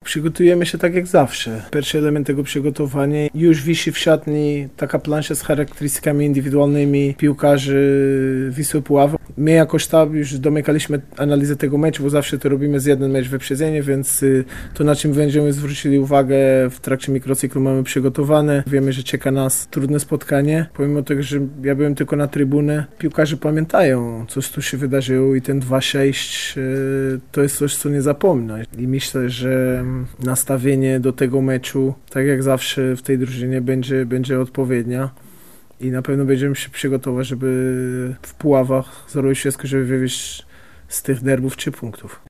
Przygotujemy się tak jak zawsze. Pierwszy element tego przygotowania, już wisi w szatni taka plansza z charakterystykami indywidualnymi piłkarzy Wisły Puławy. My jako sztab już domykaliśmy analizę tego meczu, bo zawsze to robimy z jeden mecz wyprzedzenie, więc to, na czym będziemy zwrócili uwagę w trakcie mikrocyklu, mamy przygotowane. Wiemy, że czeka nas trudne spotkanie. Pomimo tego, że ja byłem tylko na trybuny, piłkarze pamiętają, co tu się wydarzyło i ten 2-6 to jest coś, co nie zapomnę. I myślę, że nastawienie do tego meczu, tak jak zawsze w tej drużynie, będzie odpowiednia. I na pewno będziemy się przygotować, żeby w Puławach zrobić wszystko, żeby wywieźć z tych derbów 3 punktów.